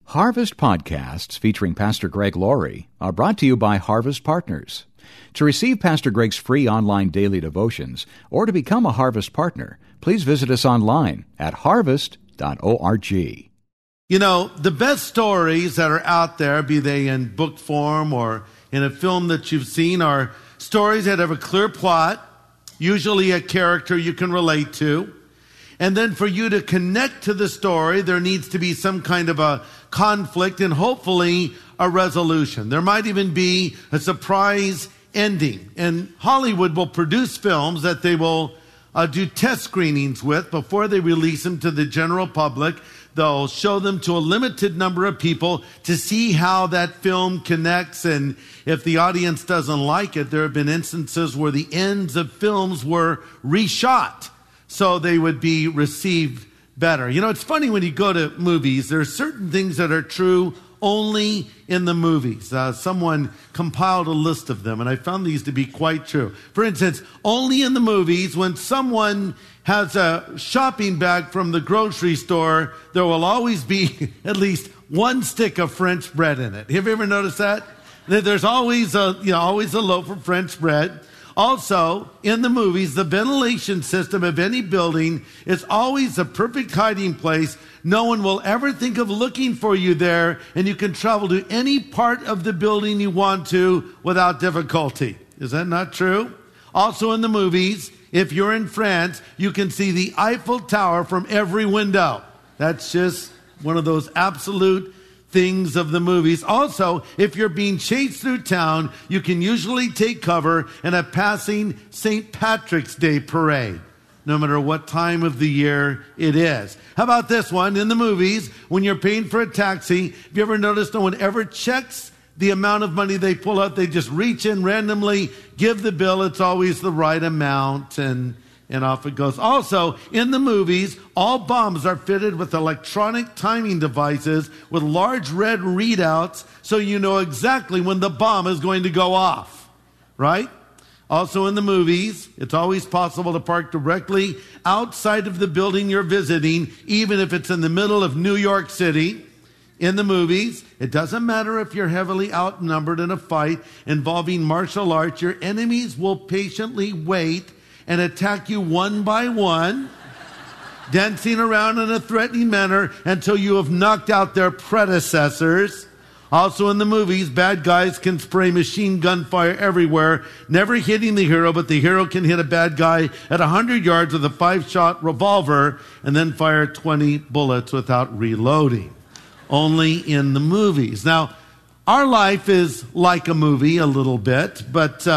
Harvest podcasts featuring Pastor Greg Laurie are brought to you by Harvest Partners. To receive Pastor Greg's free online daily devotions or to become a Harvest partner, please visit us online at harvest.org. You know, the best stories that are out there, be they in book form or in a film that you've seen, are stories that have a clear plot, usually a character you can relate to. And then for you to connect to the story, there needs to be some kind of a conflict and hopefully a resolution. There might even be a surprise ending. And Hollywood will produce films that they will do test screenings with before they release them to the general public. They'll show them to a limited number of people to see how that film connects. And if the audience doesn't like it, there have been instances where the ends of films were reshot so they would be received better. You know, it's funny when you go to movies, there are certain things that are true only in the movies. Someone compiled a list of them, and I found these to be quite true. For instance, only in the movies, when someone has a shopping bag from the grocery store, there will always be at least one stick of French bread in it. Have you ever noticed that? There's always a loaf of French bread. Also, in the movies, the ventilation system of any building is always a perfect hiding place. No one will ever think of looking for you there, and you can travel to any part of the building you want to without difficulty. Is that not true? Also in the movies, if you're in France, you can see the Eiffel Tower from every window. That's just one of those absolute things of the movies. Also, if you're being chased through town, you can usually take cover in a passing St. Patrick's Day parade, no matter what time of the year it is. How about this one? In the movies, when you're paying for a taxi, have you ever noticed no one ever checks the amount of money they pull out? They just reach in randomly, give the bill. It's always the right amount, and off it goes. Also, in the movies, all bombs are fitted with electronic timing devices with large red readouts so you know exactly when the bomb is going to go off, right? Also in the movies, it's always possible to park directly outside of the building you're visiting, even if it's in the middle of New York City. In the movies, it doesn't matter if you're heavily outnumbered in a fight involving martial arts, your enemies will patiently wait and attack you one by one, dancing around in a threatening manner until you have knocked out their predecessors. Also in the movies, bad guys can spray machine gun fire everywhere, never hitting the hero, but the hero can hit a bad guy at 100 yards with a 5-shot revolver and then fire 20 bullets without reloading. Only in the movies. Now, our life is like a movie a little bit, but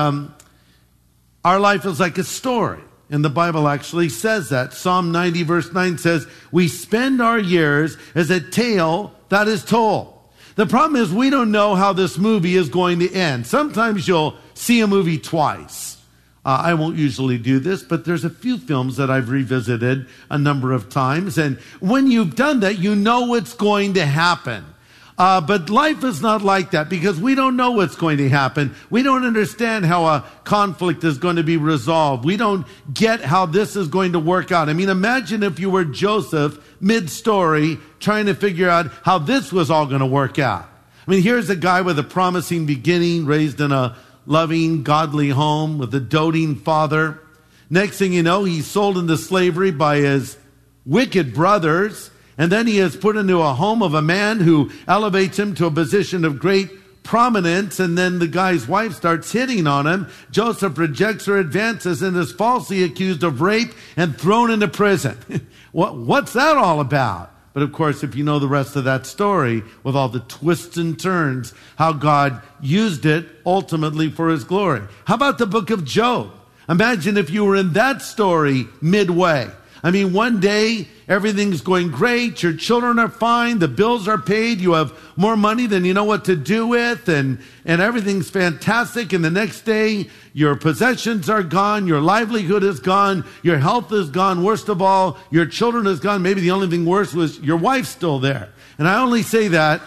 our life is like a story. And the Bible actually says that. Psalm 90 verse 9 says, we spend our years as a tale that is told. The problem is we don't know how this movie is going to end. Sometimes you'll see a movie twice. I won't usually do this, but there's a few films that I've revisited a number of times. And when you've done that, you know what's going to happen. But life is not like that because we don't know what's going to happen. We don't understand how a conflict is going to be resolved. We don't get how this is going to work out. I mean, imagine if you were Joseph mid-story trying to figure out how this was all going to work out. I mean, here's a guy with a promising beginning, raised in a loving, godly home with a doting father. Next thing you know, he's sold into slavery by his wicked brothers. And then he is put into a home of a man who elevates him to a position of great prominence. And then the guy's wife starts hitting on him. Joseph rejects her advances and is falsely accused of rape and thrown into prison. What's that all about? But of course, if you know the rest of that story with all the twists and turns, how God used it ultimately for his glory. How about the book of Job? Imagine if you were in that story midway. I mean, one day, everything's going great, your children are fine, the bills are paid, you have more money than you know what to do with, and everything's fantastic, and the next day, your possessions are gone, your livelihood is gone, your health is gone, worst of all, your children is gone. Maybe the only thing worse was your wife's still there. And I only say that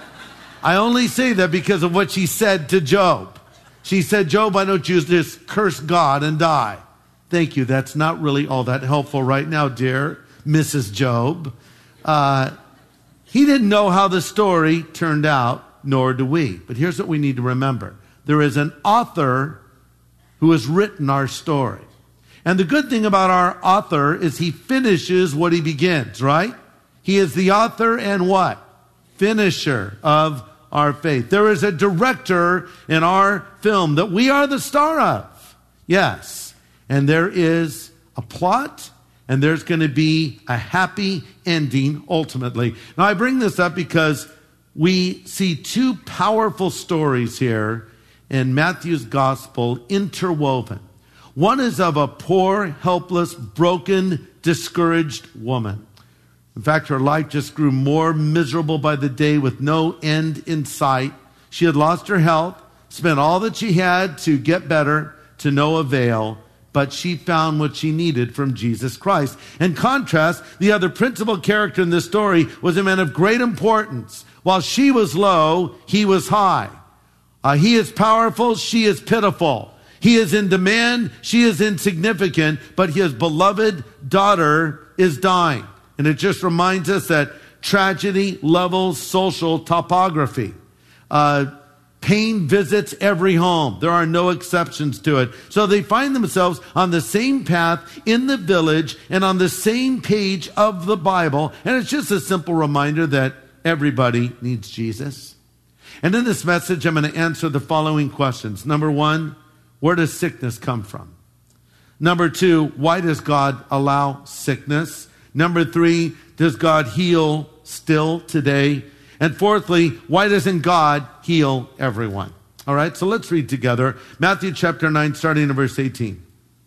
because of what she said to Job. She said, Job, why don't you just curse God and die? Thank you. That's not really all that helpful right now, dear Mrs. Job. he didn't know how the story turned out, nor do we. But here's what we need to remember. There is an author who has written our story. And the good thing about our author is he finishes what he begins, right? He is the author and what? Finisher of our faith. There is a director in our film that we are the star of. Yes. And there is a plot, and there's going to be a happy ending ultimately. Now, I bring this up because we see two powerful stories here in Matthew's gospel interwoven. One is of a poor, helpless, broken, discouraged woman. In fact, her life just grew more miserable by the day with no end in sight. She had lost her health, spent all that she had to get better, to no avail, but she found what she needed from Jesus Christ. In contrast, the other principal character in this story was a man of great importance. While she was low, he was high. He is powerful, she is pitiful. He is in demand, she is insignificant, but his beloved daughter is dying. And it just reminds us that tragedy levels social topography. Pain visits every home. There are no exceptions to it. So they find themselves on the same path in the village and on the same page of the Bible. And it's just a simple reminder that everybody needs Jesus. And in this message, I'm going to answer the following questions. Number one, where does sickness come from? Number two, why does God allow sickness? Number three, does God heal still today? And fourthly, why doesn't God heal everyone? All right, so let's read together. Matthew chapter 9, starting in verse 18.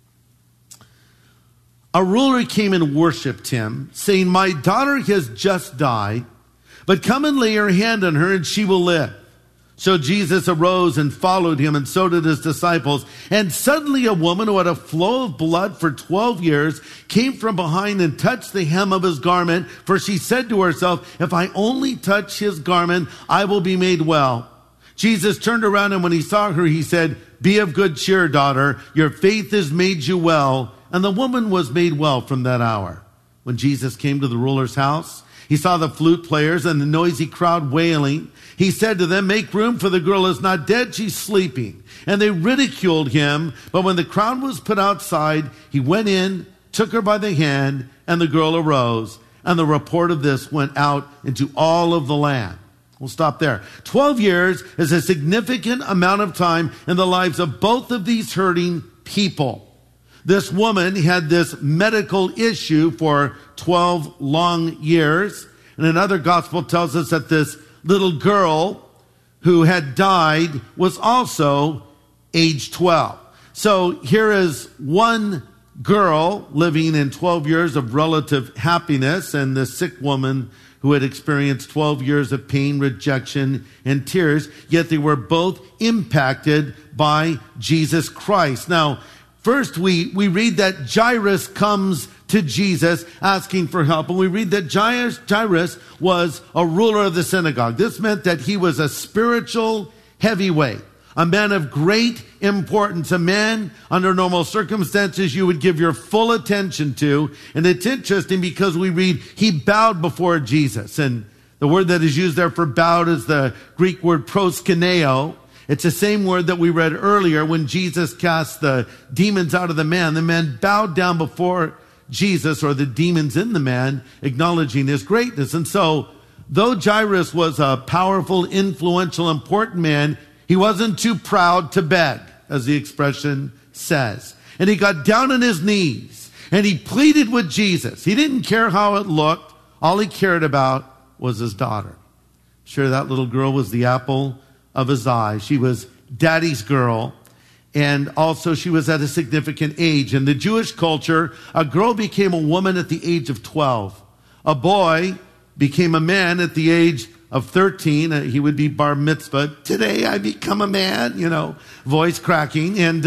A ruler came and worshipped him, saying, "My daughter has just died, but come and lay your hand on her and she will live." So Jesus arose and followed him, and so did his disciples. And suddenly a woman who had a flow of blood for 12 years came from behind and touched the hem of his garment. For she said to herself, "If I only touch his garment, I will be made well." Jesus turned around, and when he saw her, he said, "Be of good cheer, daughter. Your faith has made you well." And the woman was made well from that hour. When Jesus came to the ruler's house, he saw the flute players and the noisy crowd wailing. He said to them, "Make room, for the girl is not dead, she's sleeping." And they ridiculed him. But when the crowd was put outside, he went in, took her by the hand, and the girl arose. And the report of this went out into all of the land. We'll stop there. 12 years is a significant amount of time in the lives of both of these hurting people. This woman had this medical issue for 12 long years. And another gospel tells us that this little girl who had died was also age 12. So here is one girl living in 12 years of relative happiness, and the sick woman who had experienced 12 years of pain, rejection, and tears, yet they were both impacted by Jesus Christ. Now, first, we read that Jairus comes to Jesus asking for help. And we read that Jairus was a ruler of the synagogue. This meant that he was a spiritual heavyweight, a man of great importance, a man under normal circumstances you would give your full attention to. And it's interesting because we read he bowed before Jesus. And the word that is used there for bowed is the Greek word proskuneo. It's the same word that we read earlier when Jesus cast the demons out of the man. The man bowed down before Jesus, or the demons in the man, acknowledging his greatness. And so, though Jairus was a powerful, influential, important man, he wasn't too proud to beg, as the expression says. And he got down on his knees and he pleaded with Jesus. He didn't care how it looked. All he cared about was his daughter. Sure, that little girl was the apple of his eye. She was daddy's girl. And also she was at a significant age. In the Jewish culture, a girl became a woman at the age of 12. A boy became a man at the age of 13. He would be bar mitzvah. "Today I become a man," voice cracking. And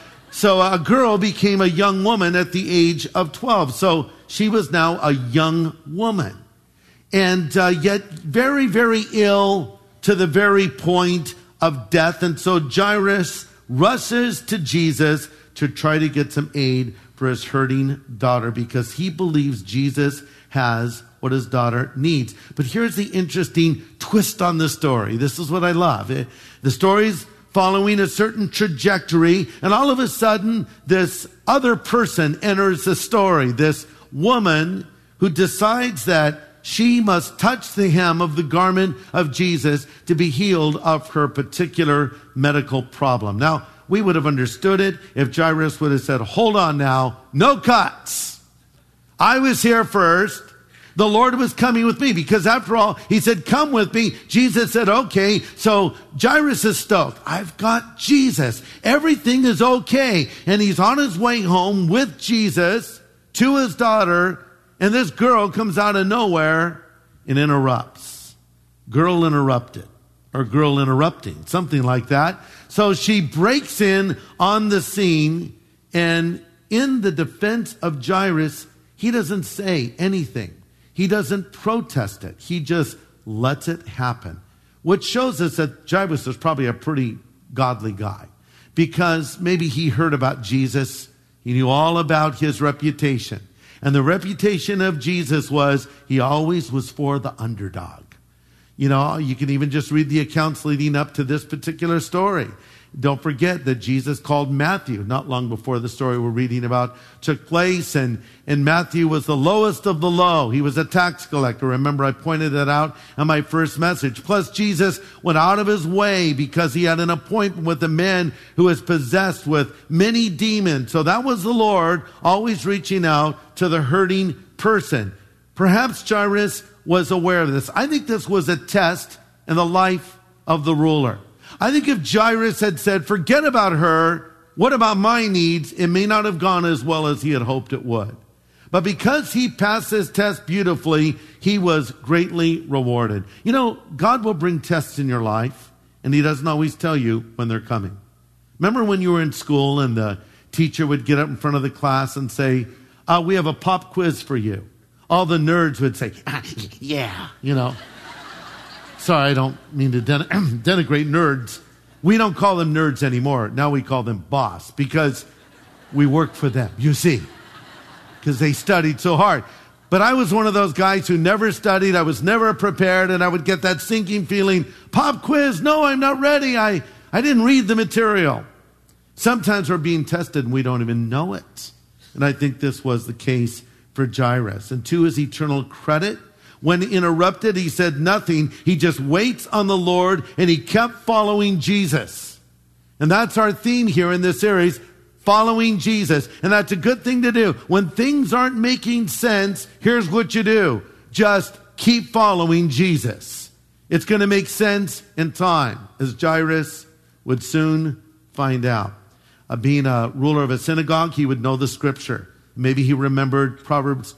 so a girl became a young woman at the age of 12. So she was now a young woman. And yet very, very ill to the very point of death. And so Jairus rushes to Jesus to try to get some aid for his hurting daughter because he believes Jesus has what his daughter needs. But here's the interesting twist on the story. This is what I love. The story's following a certain trajectory, and all of a sudden, this other person enters the story. This woman who decides that she must touch the hem of the garment of Jesus to be healed of her particular medical problem. Now, we would have understood it if Jairus would have said, hold on now, no cuts. I was here first. The Lord was coming with me because after all, he said, come with me. Jesus said, okay. So Jairus is stoked. I've got Jesus. Everything is okay. And he's on his way home with Jesus to his daughter. And this girl comes out of nowhere and interrupts. Girl interrupted, or girl interrupting, something like that. So she breaks in on the scene, and in the defense of Jairus, he doesn't say anything. He doesn't protest it. He just lets it happen, which shows us that Jairus was probably a pretty godly guy, because maybe he heard about Jesus. He knew all about his reputation. And the reputation of Jesus was he always was for the underdog. You know, you can even just read the accounts leading up to this particular story. Don't forget that Jesus called Matthew not long before the story we're reading about took place. And Matthew was the lowest of the low. He was a tax collector. Remember, I pointed that out in my first message. Plus, Jesus went out of his way because he had an appointment with a man who was possessed with many demons. So that was the Lord always reaching out to the hurting person. Perhaps Jairus was aware of this. I think this was a test in the life of the ruler. I think if Jairus had said, forget about her, what about my needs? It may not have gone as well as he had hoped it would. But because he passed this test beautifully, he was greatly rewarded. You know, God will bring tests in your life, and he doesn't always tell you when they're coming. Remember when you were in school and the teacher would get up in front of the class and say, we have a pop quiz for you. All the nerds would say, yeah, you know. Sorry, I don't mean to denigrate nerds. We don't call them nerds anymore. Now we call them boss because we work for them, you see, because they studied so hard. But I was one of those guys who never studied. I was never prepared, and I would get that sinking feeling, pop quiz, no, I'm not ready. I didn't read the material. Sometimes we're being tested and we don't even know it. And I think this was the case for Jairus. And to his eternal credit, when interrupted, he said nothing. He just waits on the Lord, and he kept following Jesus. And that's our theme here in this series, following Jesus. And that's a good thing to do. When things aren't making sense, here's what you do. Just keep following Jesus. It's going to make sense in time, as Jairus would soon find out. Being a ruler of a synagogue, he would know the scripture. Maybe he remembered Proverbs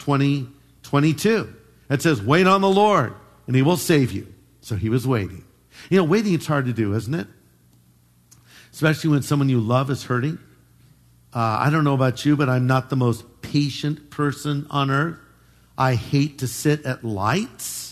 20:22. It says, wait on the Lord, and he will save you. So he was waiting. You know, waiting is hard to do, isn't it? Especially when someone you love is hurting. I don't know about you, but I'm not the most patient person on earth. I hate to sit at lights.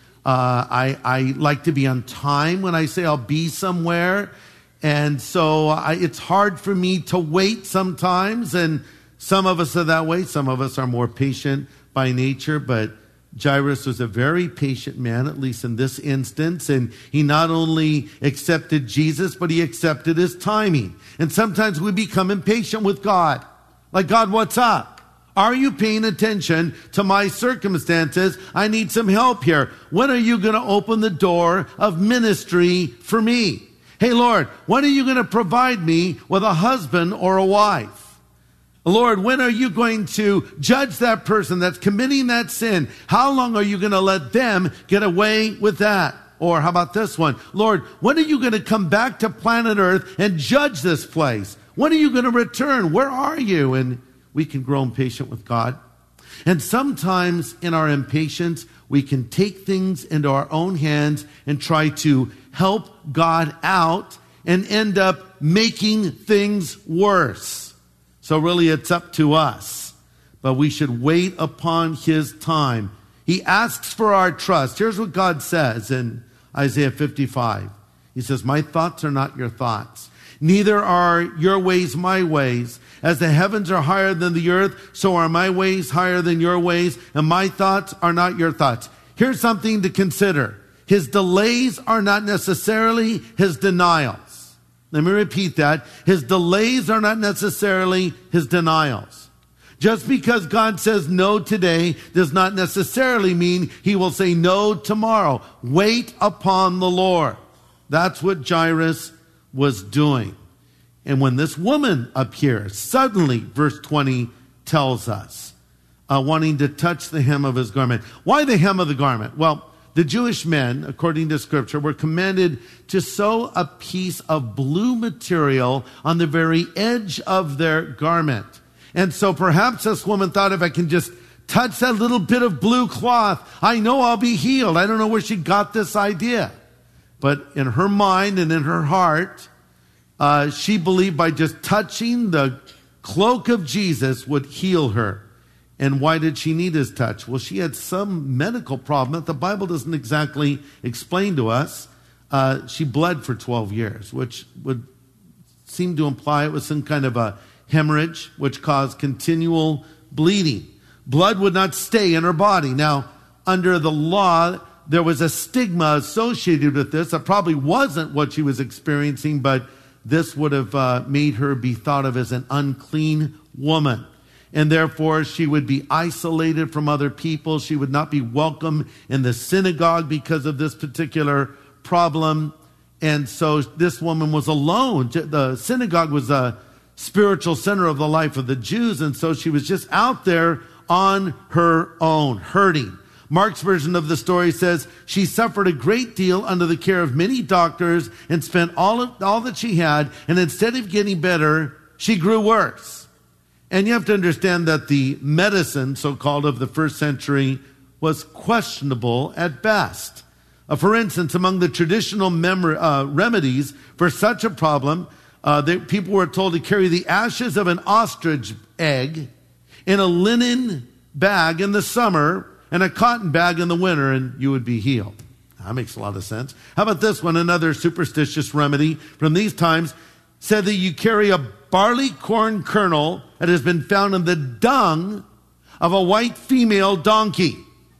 I like to be on time when I say I'll be somewhere. And so it's hard for me to wait sometimes. And some of us are that way. Some of us are more patient by nature, but Jairus was a very patient man, at least in this instance, and he not only accepted Jesus, but he accepted his timing. And sometimes we become impatient with God. Like, God, what's up? Are you paying attention to my circumstances? I need some help here. When are you going to open the door of ministry for me? Hey, Lord, when are you going to provide me with a husband or a wife? Lord, when are you going to judge that person that's committing that sin? How long are you going to let them get away with that? Or how about this one? Lord, when are you going to come back to planet Earth and judge this place? When are you going to return? Where are you? And we can grow impatient with God. And sometimes in our impatience, we can take things into our own hands and try to help God out and end up making things worse. So really, it's up to us. But we should wait upon his time. He asks for our trust. Here's what God says in Isaiah 55. He says, my thoughts are not your thoughts. Neither are your ways my ways. As the heavens are higher than the earth, so are my ways higher than your ways, and my thoughts are not your thoughts. Here's something to consider. His delays are not necessarily his denials. Let me repeat that. His delays are not necessarily his denials. Just because God says no today does not necessarily mean he will say no tomorrow. Wait upon the Lord. That's what Jairus was doing. And when this woman appears, suddenly, verse 20 tells us, wanting to touch the hem of his garment. Why the hem of the garment? Well, the Jewish men, according to Scripture, were commanded to sew a piece of blue material on the very edge of their garment. And so perhaps this woman thought, if I can just touch that little bit of blue cloth, I know I'll be healed. I don't know where she got this idea. But in her mind and in her heart, she believed by just touching the cloak of Jesus would heal her. And why did she need his touch? Well, she had some medical problem that the Bible doesn't exactly explain to us. She bled for 12 years, which would seem to imply it was some kind of a hemorrhage, which caused continual bleeding. Blood would not stay in her body. Now, under the law, there was a stigma associated with this. It probably wasn't what she was experiencing, but this would have made her be thought of as an unclean woman. And therefore, she would be isolated from other people. She would not be welcome in the synagogue because of this particular problem. And so this woman was alone. The synagogue was a spiritual center of the life of the Jews. And so she was just out there on her own, hurting. Mark's version of the story says she suffered a great deal under the care of many doctors and spent all that she had. And instead of getting better, she grew worse. And you have to understand that the medicine, so-called, of the first century was questionable at best. For instance, among the traditional remedies for such a problem, people were told to carry the ashes of an ostrich egg in a linen bag in the summer and a cotton bag in the winter, and you would be healed. That makes a lot of sense. How about this one? Another superstitious remedy from these times said that you carry a barley corn kernel that has been found in the dung of a white female donkey.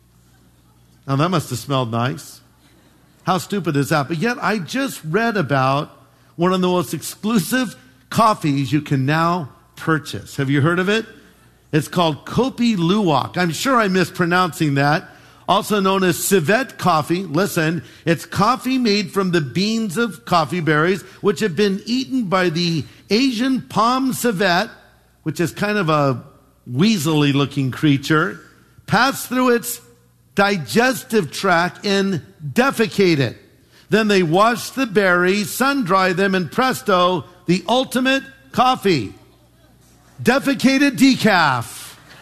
Now that must have smelled nice. How stupid is that? But yet I just read about one of the most exclusive coffees you can now purchase. Have you heard of it? It's called Kopi Luwak. I'm sure I'm mispronouncing that. Also known as civet coffee. Listen, it's coffee made from the beans of coffee berries, which have been eaten by the Asian palm civet, which is kind of a weaselly looking creature, passed through its digestive tract and defecated. Then they wash the berries, sun dry them, and presto, the ultimate coffee. Defecated decaf.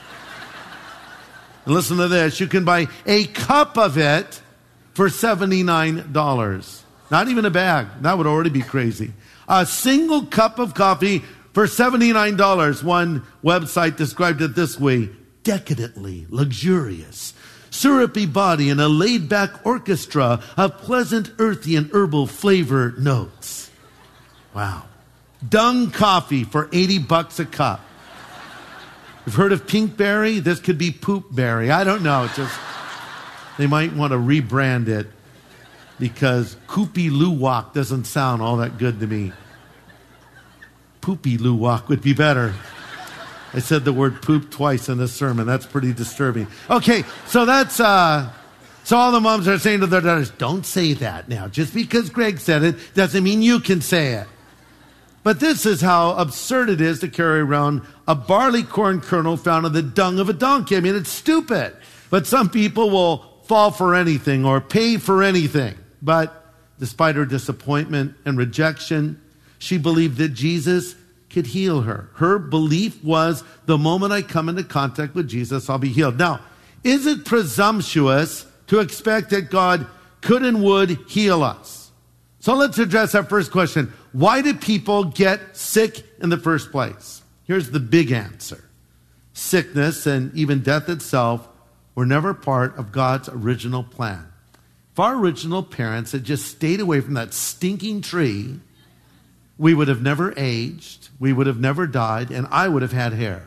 And listen to this. You can buy a cup of it for $79. Not even a bag. That would already be crazy. A single cup of coffee for $79. One website described it this way: decadently luxurious, syrupy body and a laid-back orchestra of pleasant earthy and herbal flavor notes. Wow. Dung coffee for $80 a cup. You've heard of Pinkberry? This could be Poopberry. I don't know. They might want to rebrand it because Kopi Luwak doesn't sound all that good to me. Poopy Luwak would be better. I said the word poop twice in this sermon. That's pretty disturbing. Okay, so that's so all the moms are saying to their daughters, don't say that now. Just because Greg said it doesn't mean you can say it. But this is how absurd it is to carry around a barley corn kernel found in the dung of a donkey. I mean, it's stupid. But some people will fall for anything or pay for anything. But despite her disappointment and rejection, she believed that Jesus could heal her. Her belief was, the moment I come into contact with Jesus, I'll be healed. Now, is it presumptuous to expect that God could and would heal us? So let's address our first question. Why do people get sick in the first place? Here's the big answer. Sickness and even death itself were never part of God's original plan. If our original parents had just stayed away from that stinking tree, we would have never aged, we would have never died, and I would have had hair.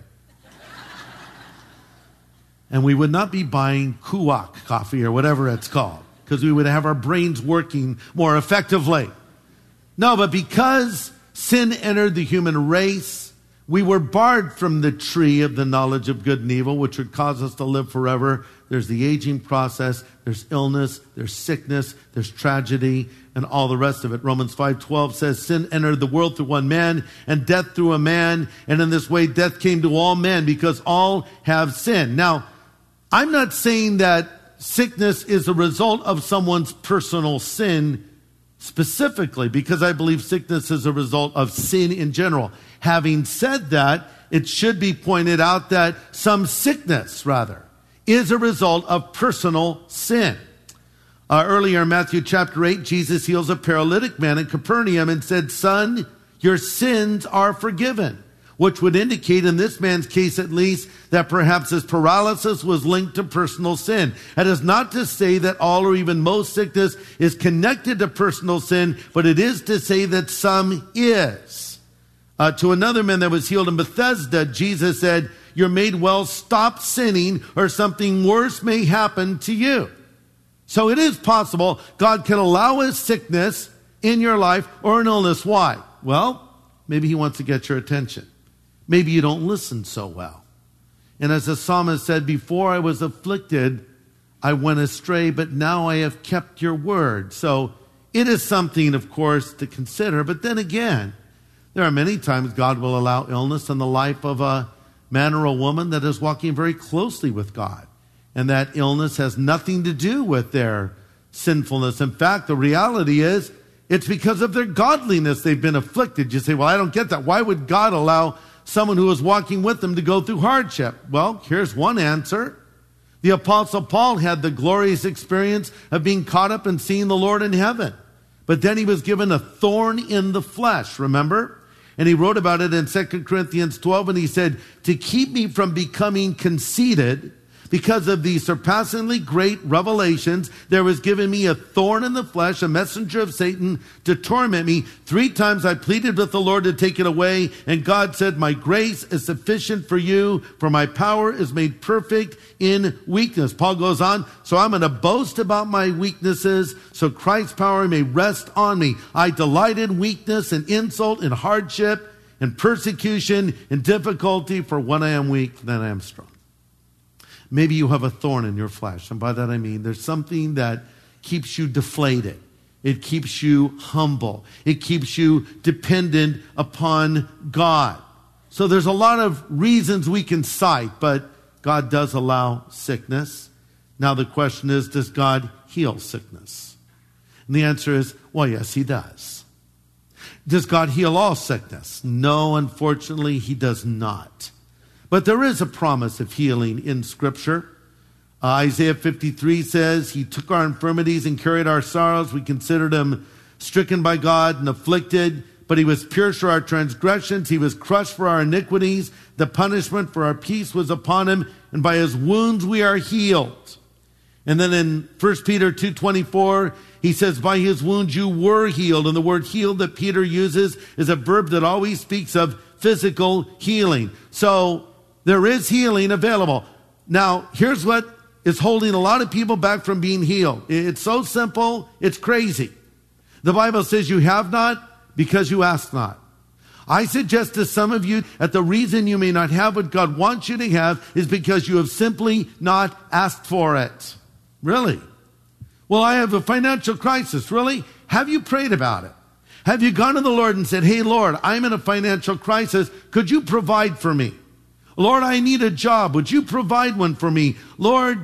And we would not be buying Kuwak coffee or whatever it's called, because we would have our brains working more effectively. No, but because sin entered the human race, we were barred from the tree of the knowledge of good and evil, which would cause us to live forever. There's the aging process, there's illness, there's sickness, there's tragedy, and all the rest of it. Romans 5:12 says, sin entered the world through one man, and death through a man, and in this way death came to all men, because all have sinned. Now, I'm not saying that sickness is a result of someone's personal sin specifically, because I believe sickness is a result of sin in general. Having said that, it should be pointed out that some sickness, rather, is a result of personal sin. Earlier in Matthew chapter 8, Jesus heals a paralytic man in Capernaum and said, "Son, your sins are forgiven," which would indicate, in this man's case at least, that perhaps his paralysis was linked to personal sin. That is not to say that all or even most sickness is connected to personal sin, but it is to say that some is. To another man that was healed in Bethesda, Jesus said, "You're made well, stop sinning, or something worse may happen to you." So it is possible God can allow a sickness in your life or an illness. Why? Well, maybe he wants to get your attention. Maybe you don't listen so well. And as the psalmist said, "Before I was afflicted, I went astray, but now I have kept your word." So it is something, of course, to consider. But then again, there are many times God will allow illness in the life of a man or a woman that is walking very closely with God. And that illness has nothing to do with their sinfulness. In fact, the reality is it's because of their godliness they've been afflicted. You say, "Well, I don't get that. Why would God allow someone who was walking with them to go through hardship?" Well, here's one answer. The Apostle Paul had the glorious experience of being caught up and seeing the Lord in heaven. But then he was given a thorn in the flesh, remember? And he wrote about it in 2 Corinthians 12, and he said, "To keep me from becoming conceited, because of the surpassingly great revelations, there was given me a thorn in the flesh, a messenger of Satan to torment me. 3 times I pleaded with the Lord to take it away, and God said, 'My grace is sufficient for you, for my power is made perfect in weakness.'" Paul goes on, "So I'm going to boast about my weaknesses, so Christ's power may rest on me. I delight in weakness and insult and hardship and persecution and difficulty, for when I am weak, then I am strong." Maybe you have a thorn in your flesh. And by that I mean there's something that keeps you deflated. It keeps you humble. It keeps you dependent upon God. So there's a lot of reasons we can cite, but God does allow sickness. Now the question is, does God heal sickness? And the answer is, well, yes, he does. Does God heal all sickness? No, unfortunately, he does not. But there is a promise of healing in Scripture. Isaiah 53 says, "He took our infirmities and carried our sorrows. We considered him stricken by God and afflicted, but he was pierced for our transgressions. He was crushed for our iniquities. The punishment for our peace was upon him, and by his wounds we are healed." And then in 1 Peter 2:24, he says, "By his wounds you were healed." And the word healed that Peter uses is a verb that always speaks of physical healing. So there is healing available. Now, here's what is holding a lot of people back from being healed. It's so simple, it's crazy. The Bible says you have not because you ask not. I suggest to some of you that the reason you may not have what God wants you to have is because you have simply not asked for it. Really? Well, I have a financial crisis. Really? Have you prayed about it? Have you gone to the Lord and said, "Hey, Lord, I'm in a financial crisis. Could you provide for me?" "Lord, I need a job. Would you provide one for me?" "Lord,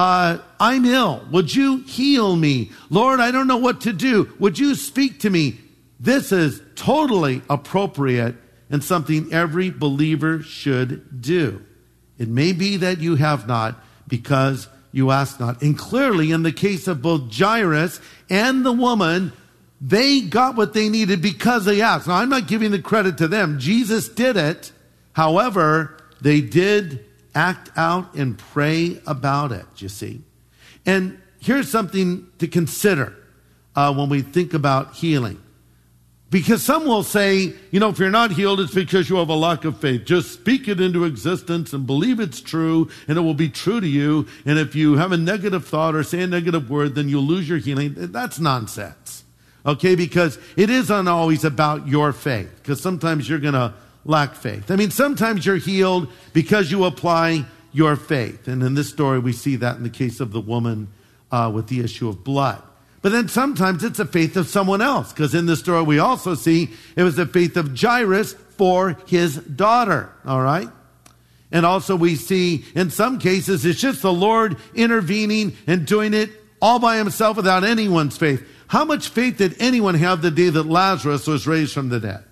I'm ill. Would you heal me?" "Lord, I don't know what to do. Would you speak to me?" This is totally appropriate and something every believer should do. It may be that you have not because you ask not. And clearly, in the case of both Jairus and the woman, they got what they needed because they asked. Now, I'm not giving the credit to them. Jesus did it. However, they did act out and pray about it, you see. And here's something to consider when we think about healing. Because some will say, if you're not healed, it's because you have a lack of faith. Just speak it into existence and believe it's true, and it will be true to you. And if you have a negative thought or say a negative word, then you'll lose your healing. That's nonsense. Okay, because it isn't always about your faith, because sometimes you're going to lack faith. Sometimes you're healed because you apply your faith. And in this story, we see that in the case of the woman with the issue of blood. But then sometimes it's the faith of someone else, because in this story we also see it was the faith of Jairus for his daughter, all right? And also we see in some cases it's just the Lord intervening and doing it all by himself without anyone's faith. How much faith did anyone have the day that Lazarus was raised from the dead?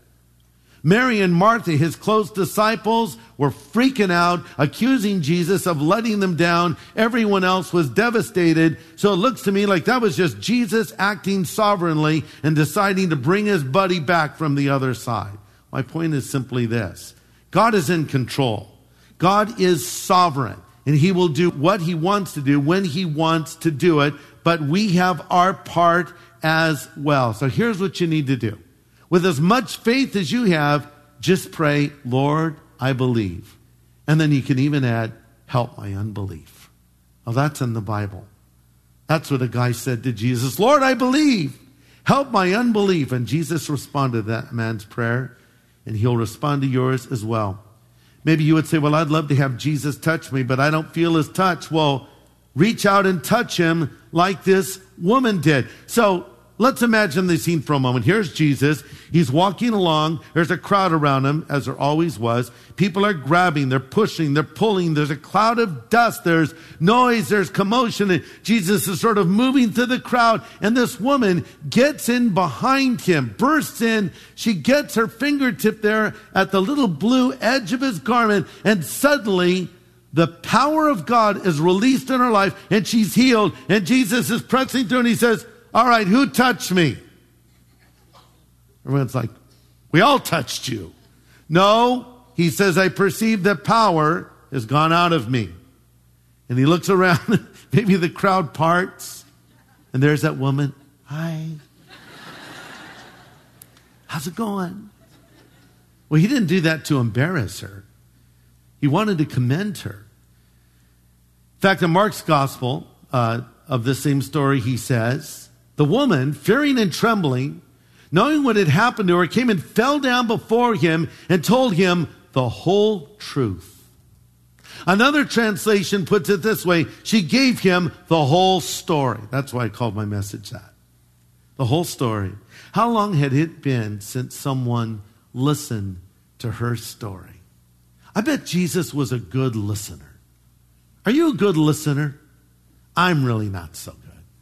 Mary and Martha, his close disciples, were freaking out, accusing Jesus of letting them down. Everyone else was devastated. So it looks to me like that was just Jesus acting sovereignly and deciding to bring his buddy back from the other side. My point is simply this. God is in control. God is sovereign, and he will do what he wants to do when he wants to do it, but we have our part as well. So here's what you need to do. With as much faith as you have, just pray, Lord, I believe. And then you can even add, help my unbelief. Well, that's in the Bible. That's what a guy said to Jesus, Lord, I believe. Help my unbelief. And Jesus responded to that man's prayer, and he'll respond to yours as well. Maybe you would say, well, I'd love to have Jesus touch me, but I don't feel his touch. Well, reach out and touch him like this woman did. So let's imagine the scene for a moment. Here's Jesus. He's walking along. There's a crowd around him, as there always was. People are grabbing, they're pushing, they're pulling. There's a cloud of dust. There's noise, there's commotion. And Jesus is sort of moving through the crowd. And this woman gets in behind him, bursts in. She gets her fingertip there at the little blue edge of his garment. And suddenly, the power of God is released in her life, and she's healed. And Jesus is pressing through, and he says, all right, who touched me? Everyone's like, we all touched you. No, he says, I perceive that power has gone out of me. And he looks around, maybe the crowd parts, and there's that woman. Hi. How's it going? Well, he didn't do that to embarrass her. He wanted to commend her. In fact, in Mark's gospel of this same story, he says, the woman, fearing and trembling, knowing what had happened to her, came and fell down before him and told him the whole truth. Another translation puts it this way, she gave him the whole story. That's why I called my message that. The whole story. How long had it been since someone listened to her story? I bet Jesus was a good listener. Are you a good listener? I'm really not so good.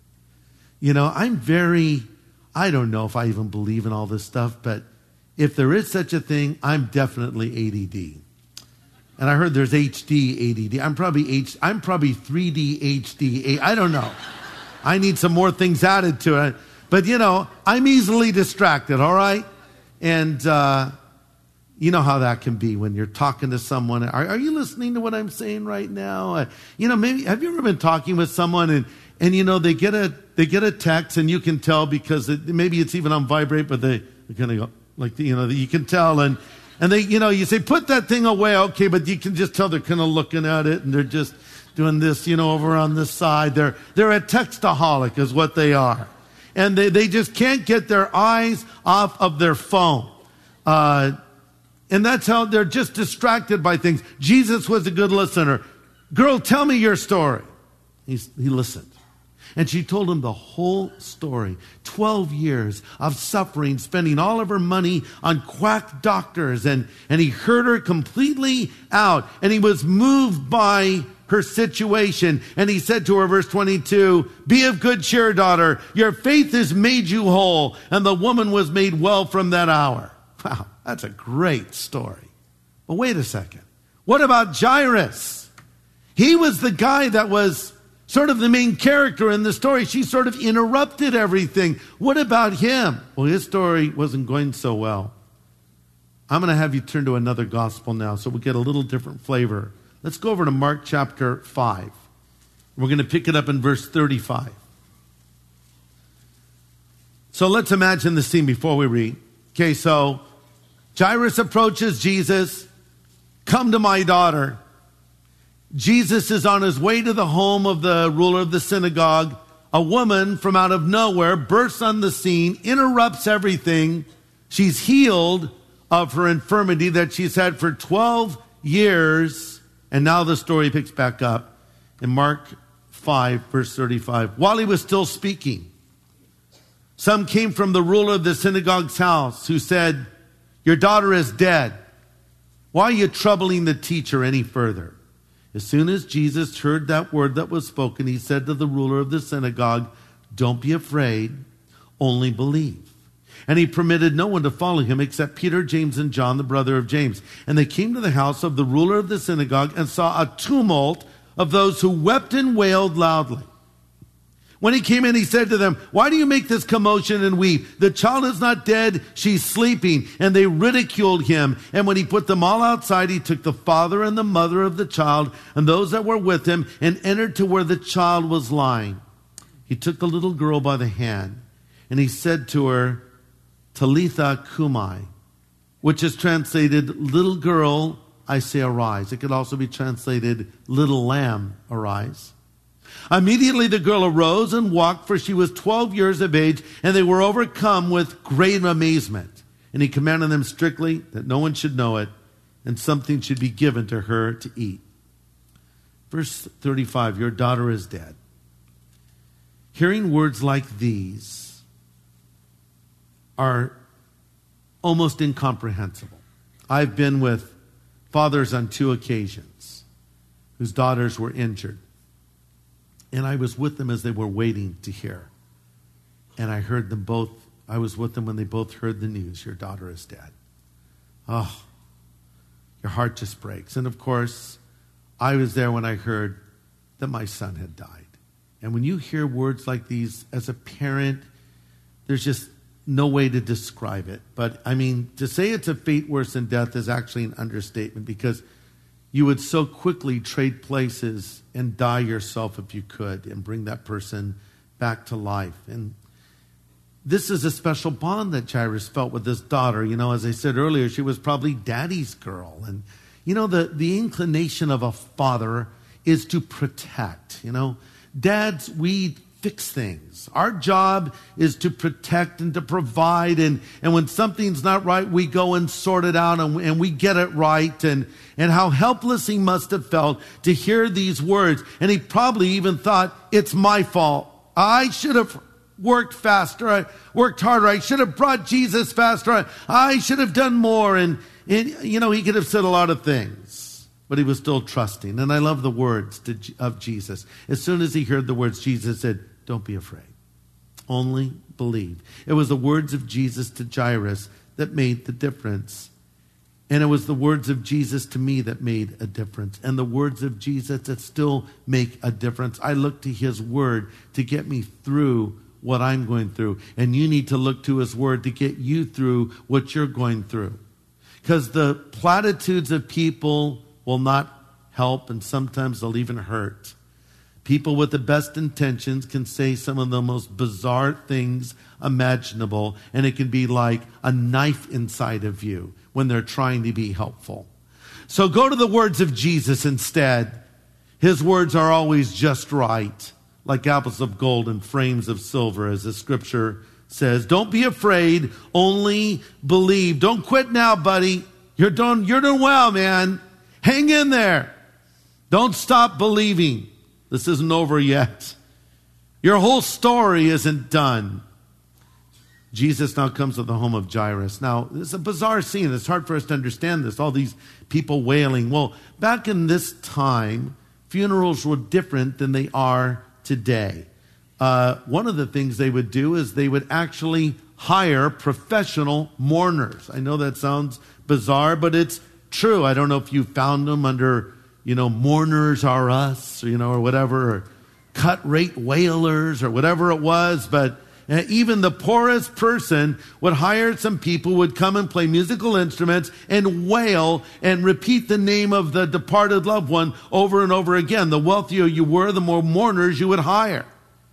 I don't know if I even believe in all this stuff, but if there is such a thing, I'm definitely ADD. And I heard there's HD ADD. I'm probably 3D HD. I don't know. I need some more things added to it. But, I'm easily distracted, all right? And you know how that can be when you're talking to someone. Are you listening to what I'm saying right now? Maybe have you ever been talking with someone and they get a text, and you can tell because maybe it's even on vibrate, but they kind of go like you can tell, and they you say put that thing away, okay, but you can just tell they're kind of looking at it and they're just doing this over on this side. They're a textaholic is what they are, and they just can't get their eyes off of their phone. And that's how they're just distracted by things. Jesus was a good listener. Girl, tell me your story. He listened. And she told him the whole story. 12 years of suffering, spending all of her money on quack doctors. And he heard her completely out. And he was moved by her situation. And he said to her, verse 22, be of good cheer, daughter. Your faith has made you whole. And the woman was made well from that hour. Wow, that's a great story. But wait a second. What about Jairus? He was the guy that was sort of the main character in the story. She sort of interrupted everything. What about him? Well, his story wasn't going so well. I'm going to have you turn to another gospel now so we get a little different flavor. Let's go over to Mark chapter 5. We're going to pick it up in verse 35. So let's imagine the scene before we read. Okay, so Jairus approaches Jesus. Come to my daughter. Jesus is on his way to the home of the ruler of the synagogue. A woman from out of nowhere bursts on the scene, interrupts everything. She's healed of her infirmity that she's had for 12 years. And now the story picks back up in Mark 5, verse 35. While he was still speaking, some came from the ruler of the synagogue's house who said, your daughter is dead. Why are you troubling the teacher any further? As soon as Jesus heard that word that was spoken, he said to the ruler of the synagogue, don't be afraid, only believe. And he permitted no one to follow him except Peter, James, and John, the brother of James. And they came to the house of the ruler of the synagogue and saw a tumult of those who wept and wailed loudly. When he came in, he said to them, why do you make this commotion and weep? The child is not dead, she's sleeping. And they ridiculed him. And when he put them all outside, he took the father and the mother of the child and those that were with him and entered to where the child was lying. He took the little girl by the hand and he said to her, Talitha Kumai, which is translated, little girl, I say arise. It could also be translated, little lamb, arise. Immediately the girl arose and walked, for she was 12 years of age, and they were overcome with great amazement. And he commanded them strictly that no one should know it, and something should be given to her to eat. Verse 35, your daughter is dead. Hearing words like these are almost incomprehensible. I've been with fathers on 2 occasions whose daughters were injured. And I was with them as they were waiting to hear. And I heard them both. I was with them when they both heard the news. Your daughter is dead. Oh, your heart just breaks. And of course, I was there when I heard that my son had died. And when you hear words like these as a parent, there's just no way to describe it. But I mean, to say it's a fate worse than death is actually an understatement, because you would so quickly trade places and die yourself if you could and bring that person back to life. And this is a special bond that Jairus felt with his daughter. You know, as I said earlier, she was probably daddy's girl. And, you know, the inclination of a father is to protect. You know, dads, we fix things. Our job is to protect and to provide. And when something's not right, we go and sort it out and we get it right. And how helpless he must have felt to hear these words. And he probably even thought, it's my fault. I should have worked faster. I worked harder. I should have brought Jesus faster. I should have done more. And you know, he could have said a lot of things, but he was still trusting. And I love the words of Jesus. As soon as he heard the words, Jesus said, don't be afraid. Only believe. It was the words of Jesus to Jairus that made the difference. And it was the words of Jesus to me that made a difference. And the words of Jesus that still make a difference. I look to his word to get me through what I'm going through. And you need to look to his word to get you through what you're going through. Because the platitudes of people will not help, and sometimes they'll even hurt. People with the best intentions can say some of the most bizarre things imaginable, and it can be like a knife inside of you when they're trying to be helpful. So go to the words of Jesus instead. His words are always just right, like apples of gold and frames of silver, as the scripture says. Don't be afraid, only believe. Don't quit now, buddy. You're doing well, man. Hang in there. Don't stop believing. This isn't over yet. Your whole story isn't done. Jesus now comes to the home of Jairus. Now, it's a bizarre scene. It's hard for us to understand this. All these people wailing. Well, back in this time, funerals were different than they are today. One of the things they would do is they would actually hire professional mourners. I know that sounds bizarre, but it's true. I don't know if you found them under, Mourners Are Us, or whatever, or cut rate wailers or whatever it was. But even the poorest person would hire some people, would come and play musical instruments and wail and repeat the name of the departed loved one over and over again. The wealthier you were, the more mourners you would hire.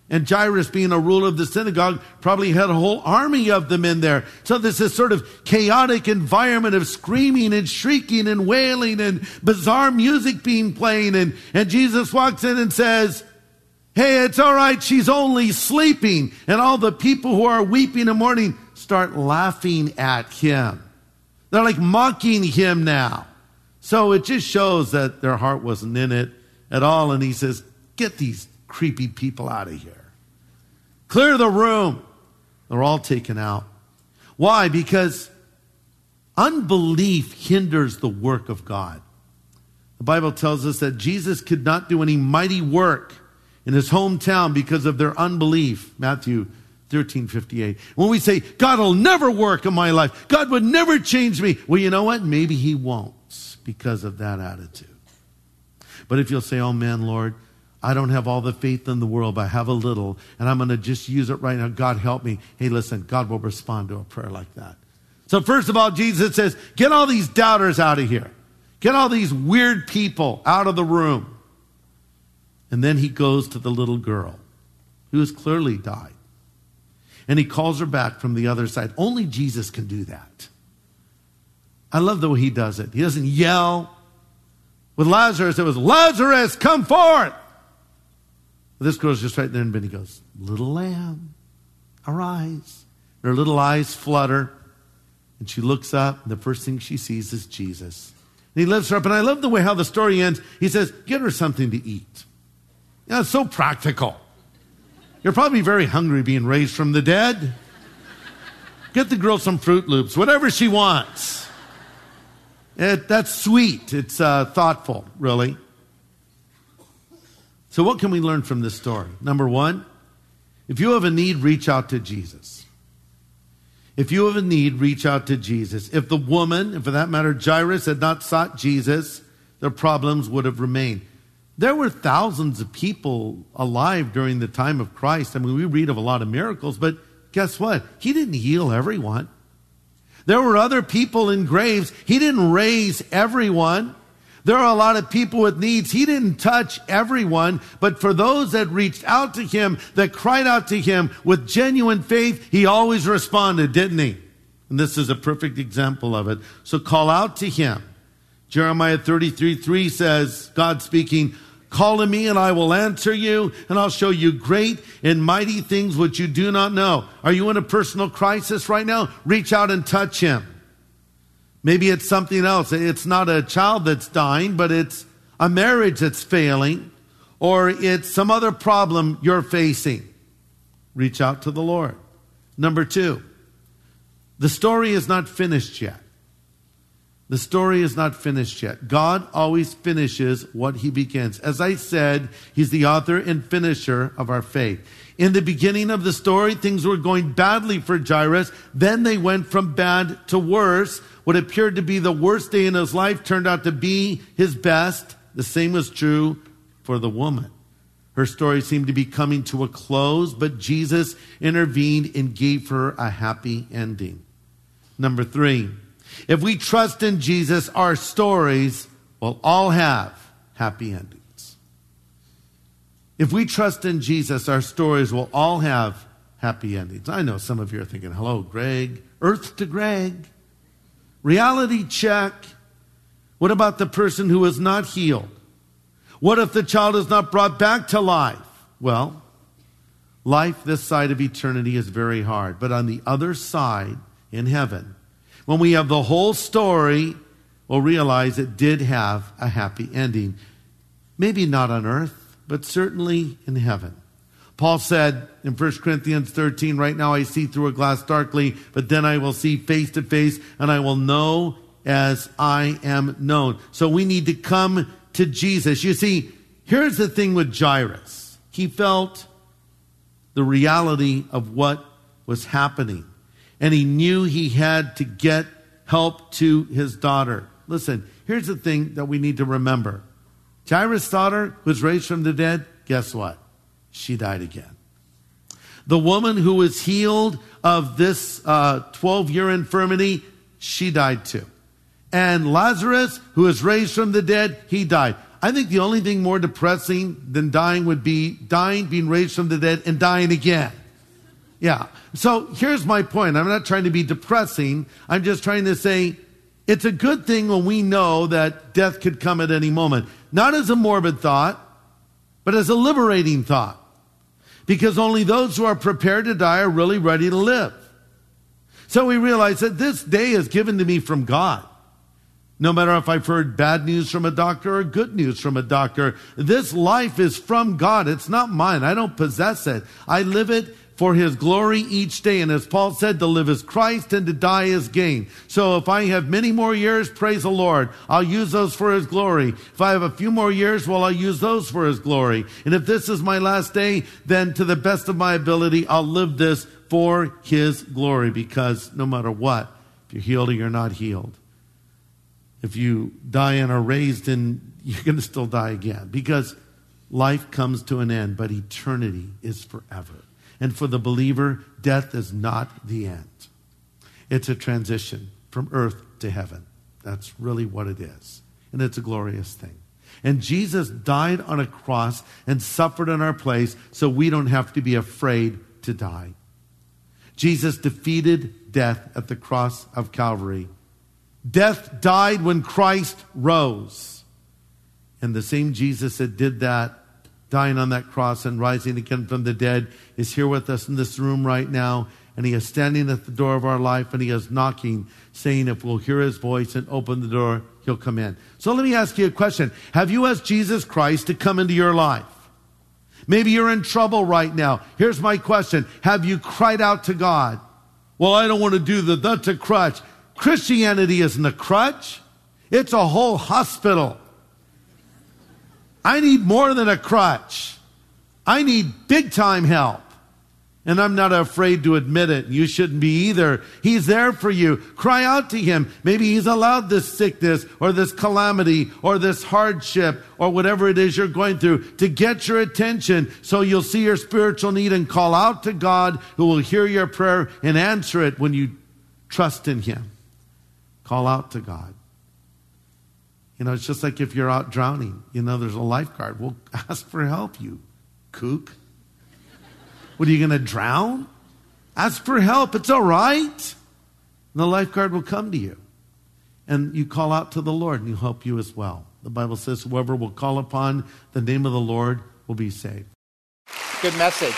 And Jairus, being a ruler of the synagogue, probably had a whole army of them in there. So there's this sort of chaotic environment of screaming and shrieking and wailing and bizarre music being playing. And Jesus walks in and says, hey, it's all right, she's only sleeping. And all the people who are weeping and mourning start laughing at him. They're like mocking him now. So it just shows that their heart wasn't in it at all. And he says, get these creepy people out of here. Clear the room. They're all taken out. Why? Because unbelief hinders the work of God. The Bible tells us that Jesus could not do any mighty work in his hometown because of their unbelief. Matthew 13:58. When we say, God will never work in my life, God would never change me. Well, you know what? Maybe he won't because of that attitude. But if you'll say, oh man, Lord, I don't have all the faith in the world, but I have a little, and I'm going to just use it right now. God, help me. Hey, listen, God will respond to a prayer like that. So first of all, Jesus says, get all these doubters out of here. Get all these weird people out of the room. And then he goes to the little girl who has clearly died. And he calls her back from the other side. Only Jesus can do that. I love the way he does it. He doesn't yell. With Lazarus, it was, Lazarus, come forth. This girl's just right there, and Benny goes, little lamb, arise. Her little eyes flutter, and she looks up, and the first thing she sees is Jesus. And he lifts her up, and I love the way how the story ends. He says, get her something to eat. Yeah, it's so practical. You're probably very hungry being raised from the dead. Get the girl some Fruit Loops, whatever she wants. That's sweet. It's thoughtful, really. So what can we learn from this story? Number one, if you have a need, reach out to Jesus. If you have a need, reach out to Jesus. If the woman, and for that matter, Jairus, had not sought Jesus, their problems would have remained. There were thousands of people alive during the time of Christ. I mean, we read of a lot of miracles, but guess what? He didn't heal everyone. There were other people in graves. He didn't raise everyone. There are a lot of people with needs. He didn't touch everyone, but for those that reached out to him, that cried out to him with genuine faith, he always responded, didn't he? And this is a perfect example of it. So call out to him. Jeremiah 33:3 says, God speaking, call to me and I will answer you, and I'll show you great and mighty things which you do not know. Are you in a personal crisis right now? Reach out and touch him. Maybe it's something else. It's not a child that's dying, but it's a marriage that's failing, or it's some other problem you're facing. Reach out to the Lord. Number two, the story is not finished yet. The story is not finished yet. God always finishes what he begins. As I said, he's the author and finisher of our faith. In the beginning of the story, things were going badly for Jairus. Then they went from bad to worse. What appeared to be the worst day in his life turned out to be his best. The same was true for the woman. Her story seemed to be coming to a close, but Jesus intervened and gave her a happy ending. Number three, if we trust in Jesus, our stories will all have happy endings. If we trust in Jesus, our stories will all have happy endings. I know some of you are thinking, hello, Greg. Earth to Greg. Reality check. What about the person who is not healed? What if the child is not brought back to life? Well, life this side of eternity is very hard. But on the other side, in heaven, when we have the whole story, we'll realize it did have a happy ending. Maybe not on earth, but certainly in heaven. Paul said in 1 Corinthians 13, right now I see through a glass darkly, but then I will see face to face, and I will know as I am known. So we need to come to Jesus. You see, here's the thing with Jairus. He felt the reality of what was happening, and he knew he had to get help to his daughter. Listen, here's the thing that we need to remember. Jairus' daughter was raised from the dead. Guess what? She died again. The woman who was healed of this 12-year infirmity, she died too. And Lazarus, who was raised from the dead, he died. I think the only thing more depressing than dying would be dying, being raised from the dead, and dying again. Yeah. So here's my point. I'm not trying to be depressing. I'm just trying to say it's a good thing when we know that death could come at any moment. Not as a morbid thought, but as a liberating thought. Because only those who are prepared to die are really ready to live. So we realize that this day is given to me from God. No matter if I've heard bad news from a doctor or good news from a doctor, this life is from God. It's not mine. I don't possess it. I live it for His glory each day. And as Paul said, to live is Christ and to die is gain. So if I have many more years, praise the Lord. I'll use those for His glory. If I have a few more years, well, I'll use those for His glory. And if this is my last day, then to the best of my ability, I'll live this for His glory. Because no matter what, if you're healed or you're not healed, if you die and are raised, and you're going to still die again. Because life comes to an end, but eternity is forever. And for the believer, death is not the end. It's a transition from earth to heaven. That's really what it is. And it's a glorious thing. And Jesus died on a cross and suffered in our place so we don't have to be afraid to die. Jesus defeated death at the cross of Calvary. Death died when Christ rose. And the same Jesus that did that, dying on that cross and rising again from the dead, is here with us in this room right now. And He is standing at the door of our life, and He is knocking, saying if we'll hear His voice and open the door, He'll come in. So let me ask you a question. Have you asked Jesus Christ to come into your life? Maybe you're in trouble right now. Here's my question. Have you cried out to God? Well, I don't want to do that's a crutch. Christianity isn't a crutch. It's a whole hospital. I need more than a crutch. I need big time help. And I'm not afraid to admit it. You shouldn't be either. He's there for you. Cry out to Him. Maybe He's allowed this sickness or this calamity or this hardship or whatever it is you're going through to get your attention so you'll see your spiritual need and call out to God, who will hear your prayer and answer it when you trust in Him. Call out to God. It's just like if you're out drowning. There's a lifeguard. Well, ask for help, you kook. What, are you going to drown? Ask for help. It's all right. And the lifeguard will come to you. And you call out to the Lord, and He'll help you as well. The Bible says whoever will call upon the name of the Lord will be saved. Good message.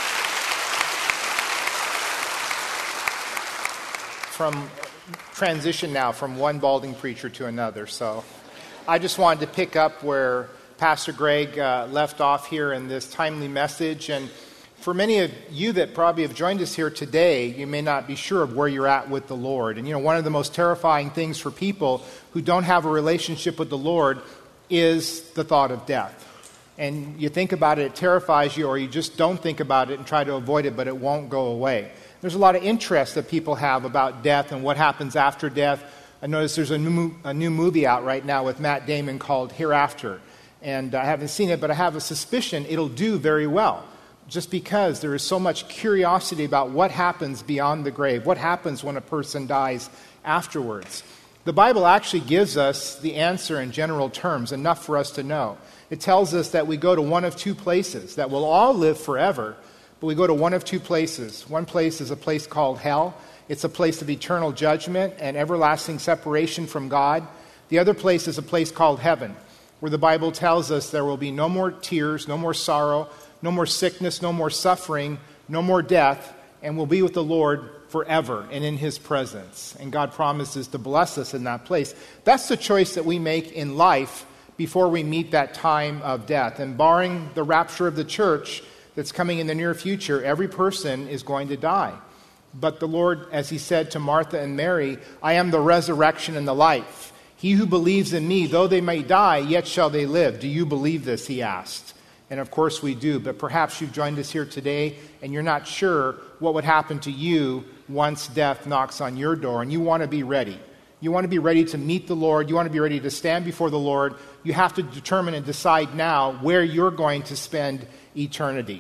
From transition now from one balding preacher to another. So I just wanted to pick up where Pastor Greg left off here in this timely message. And for many of you that probably have joined us here today, you may not be sure of where you're at with the Lord. And one of the most terrifying things for people who don't have a relationship with the Lord is the thought of death. And you think about it, it terrifies you, or you just don't think about it and try to avoid it, but it won't go away. There's a lot of interest that people have about death and what happens after death. I notice there's a new movie out right now with Matt Damon called Hereafter. And I haven't seen it, but I have a suspicion it'll do very well. Just because there is so much curiosity about what happens beyond the grave, what happens when a person dies afterwards. The Bible actually gives us the answer in general terms, enough for us to know. It tells us that we go to one of two places, that we'll all live forever, but we go to one of two places. One place is a place called hell. It's a place of eternal judgment and everlasting separation from God. The other place is a place called heaven, where the Bible tells us there will be no more tears, no more sorrow, no more sickness, no more suffering, no more death, and we'll be with the Lord forever and in His presence. And God promises to bless us in that place. That's the choice that we make in life before we meet that time of death. And barring the rapture of the church that's coming in the near future, every person is going to die. But the Lord, as He said to Martha and Mary, I am the resurrection and the life. He who believes in me, though they may die, yet shall they live. Do you believe this? He asked. And of course we do. But perhaps you've joined us here today and you're not sure what would happen to you once death knocks on your door, and you want to be ready. You want to be ready to meet the Lord. You want to be ready to stand before the Lord. You have to determine and decide now where you're going to spend eternity.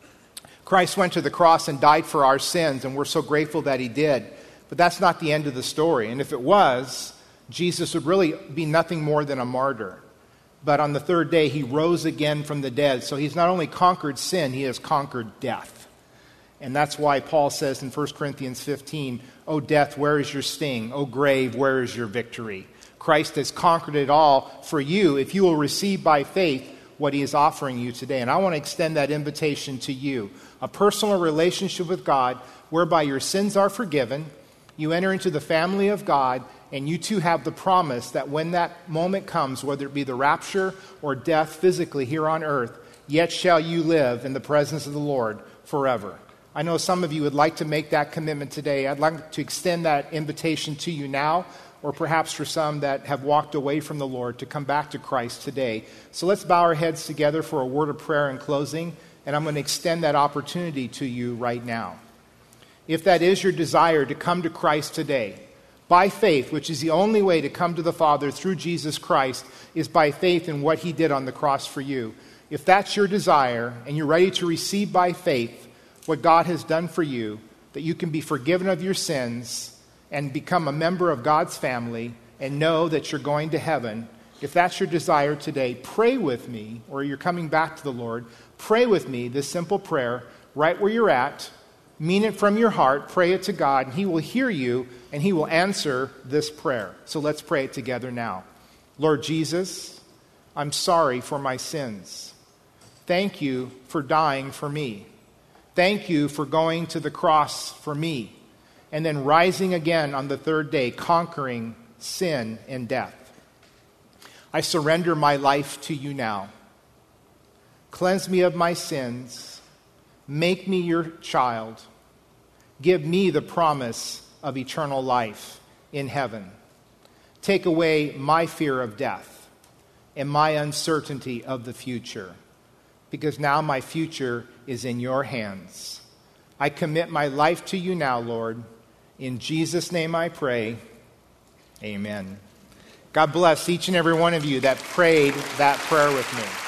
Christ went to the cross and died for our sins, and we're so grateful that He did. But that's not the end of the story. And if it was, Jesus would really be nothing more than a martyr. but on the third day he rose again from the dead. So he's not only conquered sin, he has conquered death. And that's why Paul says in 1 Corinthians 15, "O death, where is your sting? O grave, where is your victory?" Christ has conquered it all for you if you will receive by faith what he is offering you today. And I want to extend that invitation to you. A personal relationship with God whereby your sins are forgiven, you enter into the family of God, and you too have the promise that when that moment comes, whether it be the rapture or death physically here on earth, yet shall you live in the presence of the Lord forever. I know some of you would like to make that commitment today. I'd like to extend that invitation to you now, or perhaps for some that have walked away from the Lord to come back to Christ today. So let's bow our heads together for a word of prayer in closing, and I'm going to extend that opportunity to you right now. If that is your desire to come to Christ today, by faith, which is the only way to come to the Father through Jesus Christ, is by faith in what he did on the cross for you. If that's your desire, and you're ready to receive by faith what God has done for you, that you can be forgiven of your sins and become a member of God's family and know that you're going to heaven, if that's your desire today, pray with me, or you're coming back to the Lord, pray with me this simple prayer right where you're at. Mean it from your heart, pray it to God, and he will hear you and he will answer this prayer. So let's pray it together now. Lord Jesus, I'm sorry for my sins. Thank you for dying for me. Thank you for going to the cross for me and then rising again on the third day, conquering sin and death. I surrender my life to you now. Cleanse me of my sins. Make me your child. Give me the promise of eternal life in heaven. Take away my fear of death and my uncertainty of the future, because now my future is in your hands. I commit my life to you now, Lord. In Jesus' name I pray. Amen. God bless each and every one of you that prayed that prayer with me.